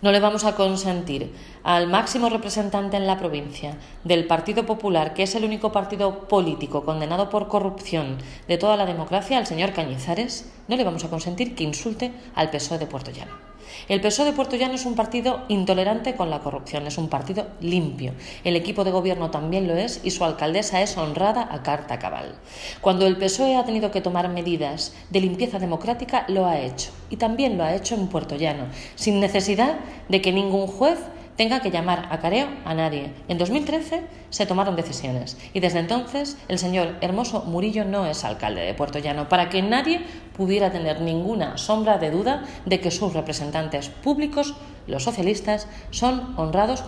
No le vamos a consentir al máximo representante en la provincia del Partido Popular, que es el único partido político condenado por corrupción de toda la democracia, al señor Cañizares, no le vamos a consentir que insulte al PSOE de Puerto Llano. El PSOE de Puerto Llano es un partido intolerante con la corrupción, es un partido limpio. El equipo de gobierno también lo es y su alcaldesa es honrada a carta cabal. Cuando el PSOE ha tenido que tomar medidas de limpieza democrática, lo ha hecho. Y también lo ha hecho en Puerto Llano, sin necesidad de que ningún juez tenga que llamar a careo a nadie. En 2013 se tomaron decisiones y desde entonces el señor Hermoso Murillo no es alcalde de Puerto Llano, para que nadie pudiera tener ninguna sombra de duda de que sus representantes públicos, los socialistas, son honrados